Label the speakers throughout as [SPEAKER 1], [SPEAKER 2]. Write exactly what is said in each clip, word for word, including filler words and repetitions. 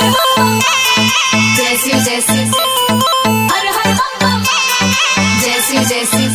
[SPEAKER 1] जैसी जैसी हर हर बम बम जैसी जैसी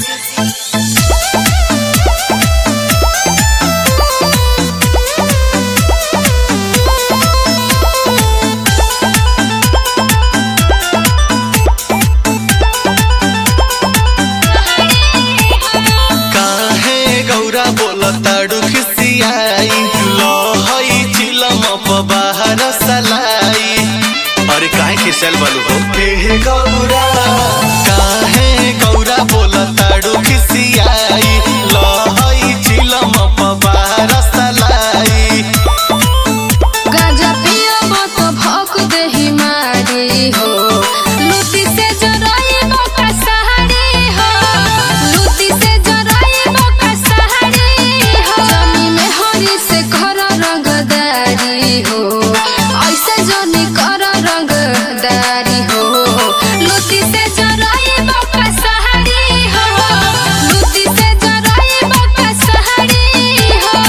[SPEAKER 2] ताड़ू खिसियाई लोहई चिलम बाहर सलाई। अरे काहे खिसल बालू हो हे गौरा काहे गौरा बोला ताड़ू खिसियाई लोहई चिलम बाहर सलाई।
[SPEAKER 1] गाजा पिया मत भौक देही मारी हो लूटी से जराई मौका सहारी हो लूटी से जराई मौका सहारी हो जमी में हरी से कर रंगदारी हो ऐसे जनी कर रंगदारी हो लूटी से जराई मौका सहारी हो लूटी से जराई मौका सहारी हो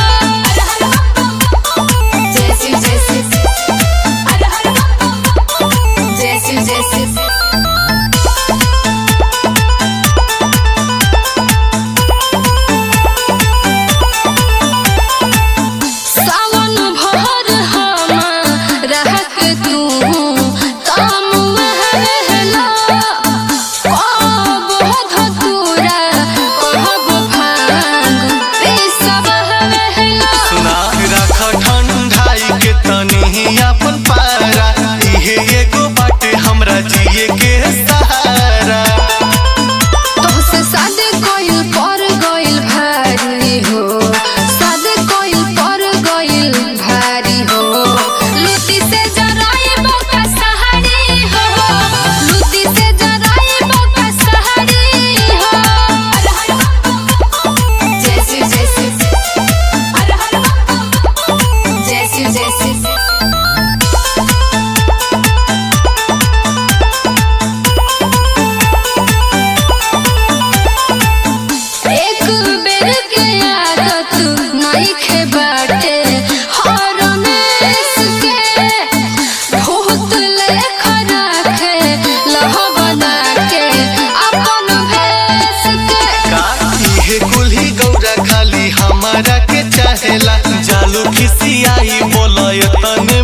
[SPEAKER 1] जैसी जैसी हर हर जैसी जैसी सावन भर हम रहक तू काम महला कब धतूरा कहब भांग पेशब महला
[SPEAKER 2] सुना रख ठंडाई के तनी अपन पारा इहे एगो बाटे हमरा जिए के सहारा।
[SPEAKER 1] तोहसे सादे कोइल पर गइल भारी हो सादे कोइल पर गइल भारी हो लूटी से जराई मौका सहारी हो लूटी से जराई मौका सहारी हो हर हर जैसी जैसी हर हर जैसी जैसी एक बेर के आदत नइखे बाटे हरमेश के भूत लेखा राखे लह बना के अपन भेस के
[SPEAKER 2] का इहे कुल्ही गौरा खाली हमारा के चाहेला जालू खिसियाई बोलय तने